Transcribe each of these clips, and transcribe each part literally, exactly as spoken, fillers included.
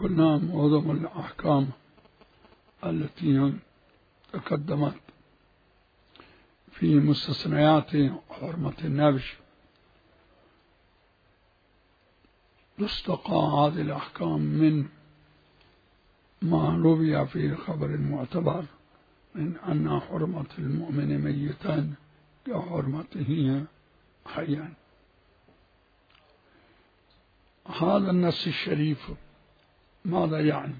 قلنا معظم الأحكام التي تقدمت في مستثنيات حرمة النبش تستقى هذه الأحكام من ما روي في خبر المعتبر من أن حرمة المؤمن ميتا كحرمته حيا. هذا النص الشريف ماذا يعني؟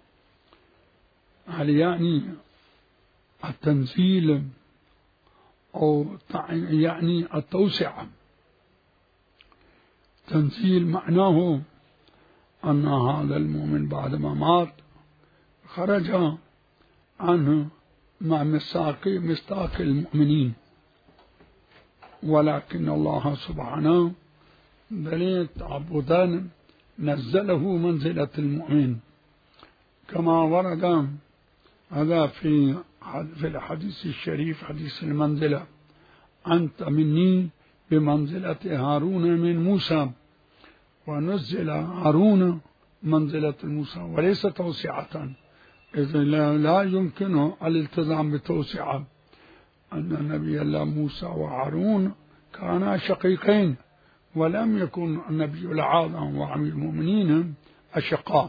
هل يعني التنزيل أو يعني التوسعة؟ تنزيل معناه أن هذا المؤمن بعدما مات خرج عنه مع ميثاق ميثاق المؤمنين، ولكن الله سبحانه دليل تعبدا نزله منزلة المؤمن، كما ورد هذا في في الحديث الشريف حديث المنزلة: أنت مني بمنزلة هارون من موسى، ونزل هارون منزلة موسى وليس توسعة، إذ لا يمكن الالتزام بتوسعة، أن نبي الله موسى وهارون كانا شقيقين، ولم يكن النبي العظيم وأمير المؤمنين أشقاء.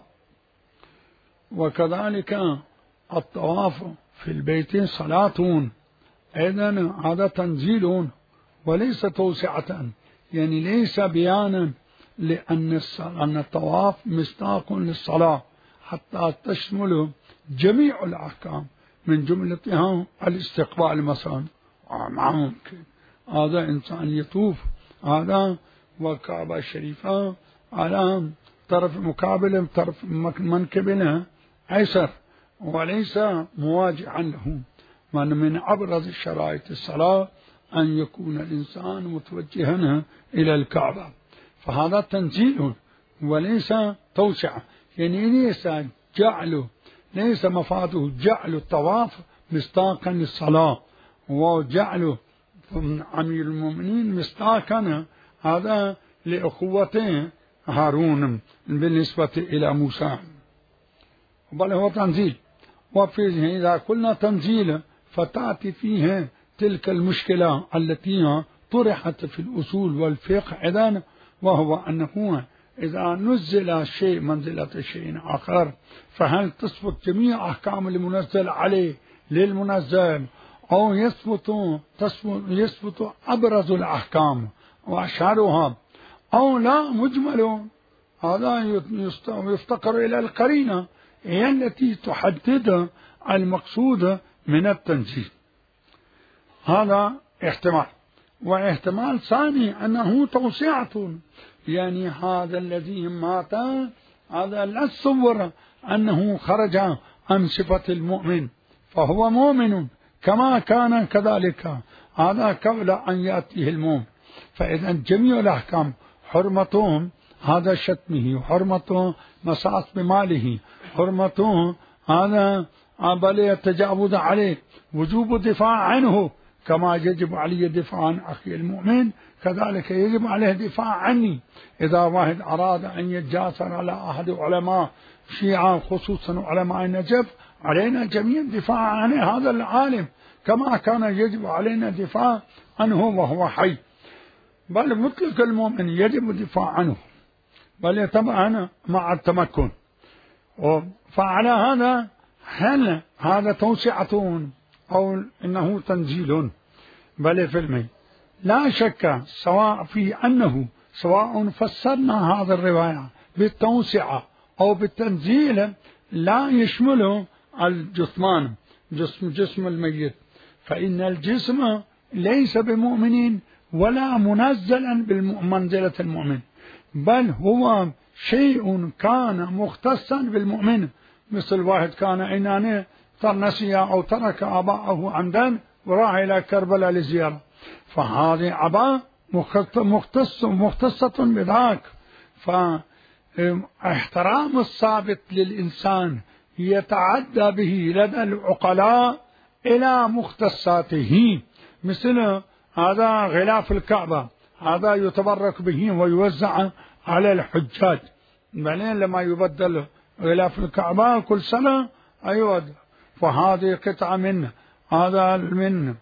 وكذلك الطواف في البيت صلاة، إذن هذا تنزيل وليس توسعة، يعني ليس بيانا لأن أن الطواف مصداق للصلاة حتى تشمل جميع الأحكام، من جملتها الاستقبال مثلا. ما ممكن هذا إنسان يطوف هذا والكعبة الشريفة على طرف مقابل طرف منكبنا أيسر، وليس مواجعا له. من من أبرز شرائط الصلاة أن يكون الإنسان متوجها إلى الكعبة، فهذا تنزيل وليس توسعة، يعني ليس جعله ليس مفاده جعل الطواف مصداقا للصلاة وجعله أمير المؤمنين مصداقا هذا لأخوته هارون بالنسبة إلى موسى، بل هو تنزيل. وفيه إذا قلنا تنزيل فتأتي فيه تلك المشكلة التي طرحت في الأصول والفقه إذن، وهو أنه إذا نزل شيء منزلة شيء آخر فهل تثبت جميع أحكام المنزل عليه للمنزل، أو يثبت يثبت أبرز الأحكام وأشهرها، أو لا مجمل؟ هذا يفتقر إلى القرينة هي التي تحدد المقصود من التنزيل. هذا احتمال. واحتمال ثاني أنه توسعة، يعني هذا الذي مات هذا لا تصور أنه خرج عن صفة المؤمن، فهو مؤمن كما كان كذلك هذا قبل أن يأتيه المؤمن. فإذا جميع الأحكام حرمتهم هذا شتمه، حرمته مساس بماله، حرمته هذا بل التجاوز عليه، وجوب الدفاع عنه كما يجب علي الدفاع عن أخي المؤمن كذلك يجب عليه الدفاع عني. إذا واحد أراد أن يتجاسر على أحد علماء شيعة خصوصا علماء النجف علينا جميعا الدفاع عن هذا العالم كما كان يجب علينا الدفاع عنه وهو حي، بل مطلق المؤمن يجب الدفاع عنه، بل طبعا مع التمكن. فعلى هذا هل هذا توسعة أو إنه تنزيل؟ بل في المي لا شك سواء في أنه سواء فسرنا هذا الرواية بالتوسعة أو بالتنزيل لا يشمل الجثمان جسم جسم الميت، فإن الجسم ليس بمؤمنين ولا منزلا بمنزلة المؤمن، بل هو شيء كان مختصا بالمؤمن، مثل واحد كان عنانه نسي أو ترك أباءه عمدا وراح إلى كربلاء لزيارة، فهذه أباء مختص مختصة بذاك. فاحترام الثابت للإنسان يتعدى به لدى العقلاء إلى مختصاته، مثل هذا غلاف الكعبة هذا يتبرك به ويوزع على الحجاج، بعدين لما يبدل غلاف الكعبة كل سنة أيوة، فهذه قطعة من هذا من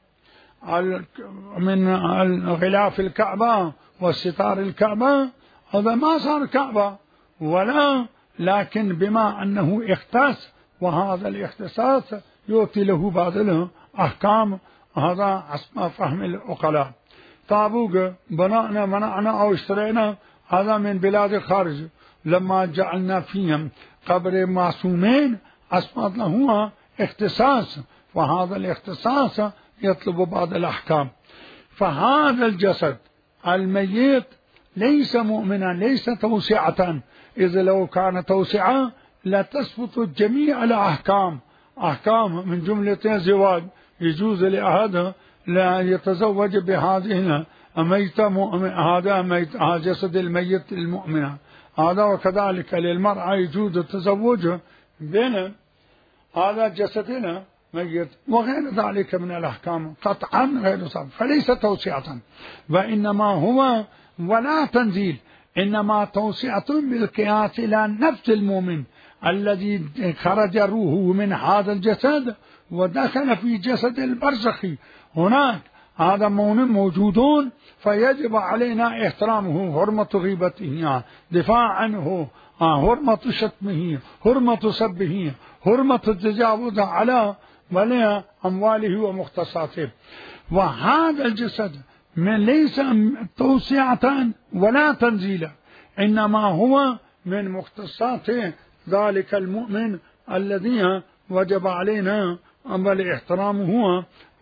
من غلاف الكعبة وستار الكعبة، هذا ما صار كعبة ولا، لكن بما أنه اختص، وهذا الاختصاص يعطي له بعض الأحكام، هذا حسب فهم العقلاء. طابوق بناءنا منعنا أو اشترينا هذا من بلاد الخارج، لما جعلنا فيهم قبر معصومين أصبحت له اختصاص، وهذا الاختصاص يطلب بعض الأحكام. فهذا الجسد الميت ليس مؤمنا، ليس توسعة، إذا لو كان توسعة لتسقط جميع الأحكام، أحكام من جملة الزواج، يجوز لأحد لا يتزوج بهذه الميتة، هذا ميت هذا جسد الميت المؤمنة هذا، وكذلك للمرأة يجوز التزوج بين هذا جسدنا ميت، وغير ذلك من الأحكام قطعا غير صعب، فليس توسعة، وإنما هو ولا تنزيل، إنما توسعة بالقياس إلى نفس المؤمن الذي خرج روحه من هذا الجسد ودخل في جسد البرزخي، هناك هذا مؤمن موجودون، فيجب علينا احترامه، حرمة غيبته، دفاع عنه، حرمة شتمه، حرمة سبه، حرمة التجاوز على ولا أمواله ومختصاته. وهذا الجسد من ليس توسعة ولا تنزيلا، إنما هو من مختصات ذلك المؤمن الذي وجب علينا أمر احترامه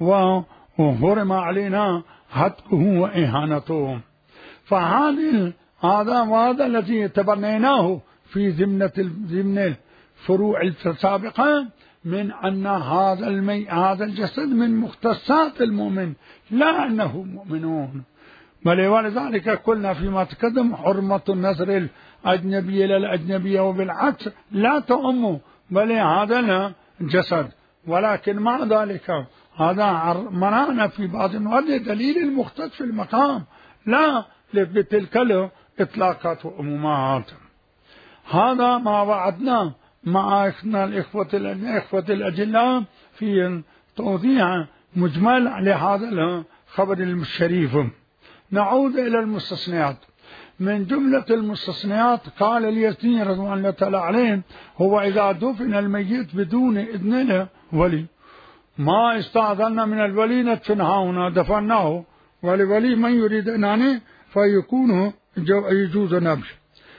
وحرم علينا هتكه وإهانته. فهذا هذا وهذا الذي تبنيناه في ضمن ضمن الفروع السابقة، من أن هذا المي هذا الجسد من مختصات المؤمن، لا أنه مؤمنون، بل ولذلك قلنا فيما تقدم حرمة النظر الأجنبي إلى الأجنبية، وبالعكس لا تؤم بل هذا الجسد، ولكن مع ذلك هذا منعنا في بعض الوقت دليل المختص في المقام، لا بتلك الإطلاقات وأمومات. هذا ما وعدنا مع الإخوة الإخوة الأجلاء في توضيح مجمل لهذا الخبر الشريف. نعود إلى المستثنيات. من جملة المستثنيات قال اليزيدي رضوان الله تعالى عليه: هو إذا دفن الميت بدون إذن الولي، ما استأذنا من الولي ندفنها هنا، دفناه، ولولي من يريد أنه فيكون يجوز نبش.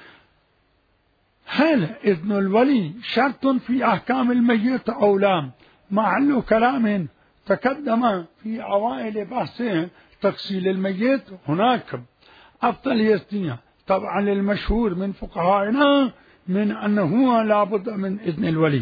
هل إذن الولي شرط في أحكام الميت أو لا؟ محل كلام تقدم في أوائل بحث تغسيل الميت. هناك أفضل يزدية طبعا للمشهور من فقهائنا من أنه لا بد من إذن الولي،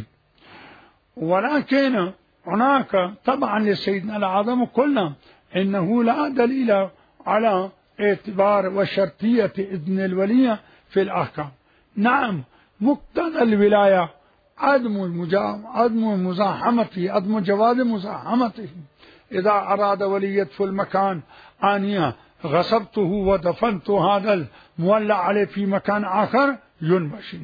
ولكن هناك طبعا لسيدنا العظم قلنا إنه لا دليل على اعتبار وشرطية إذن الولي في الأحكام. نعم، مقتضى الولاية عدم عدم مزاحمته، عدم جواز مزاحمته. إذا أراد ولي يدفن المكان أن غصبته ودفنت هذا المولى عليه في مكان آخر ينبش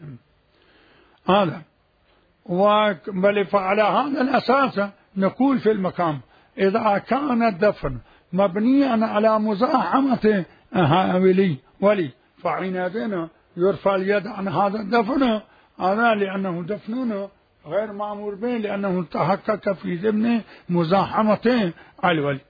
هذا، بل فعلى هذا الأساس نقول في المقام إذا كان الدفن مبنيا على مزاحمة ولي ولي فحينئذ يرفع اليد عن هذا الدفن، هذا لأنه دفنون غير مأمور به، لأنه تحقق في ضمن مزاحمة الولي.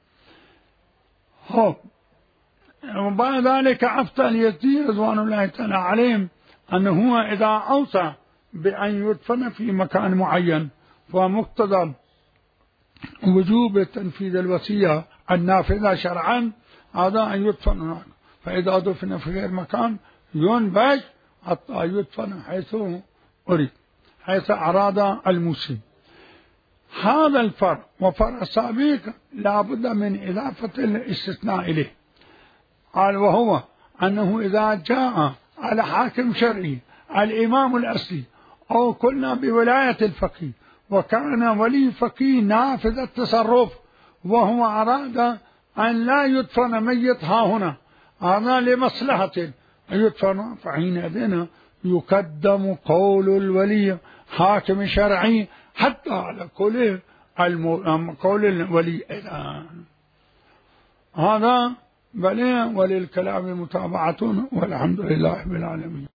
هو وبعد ذلك أفتى اليزيدي رضوان الله تعالى عليهم أنه إذا أوصى بأن يدفن في مكان معين فمقتضى وجوب تنفيذ الوصية النافذة شرعا هذا أن يدفن هناك، فإذا دفن في غير مكان ينبش حتى يدفن حيث أريد، حيث أراد الموصي. هذا الفرع وفرع سابق لا بد من إضافة الاستثناء إليه، قال وهو أنه إذا جاء على حاكم شرعي الإمام الأصلي أو قلنا بولاية الفقيه وكان ولي فقيه نافذ التصرف وهو أراد أن لا يدفن ميت ها هنا، هذا لمصلحة يدفن، فحينئذ يقدم قول الولي حاكم شرعي حتى على قول قول الولي أيضا. هذا بل وللكلام متابعة والحمد لله رب العالمين.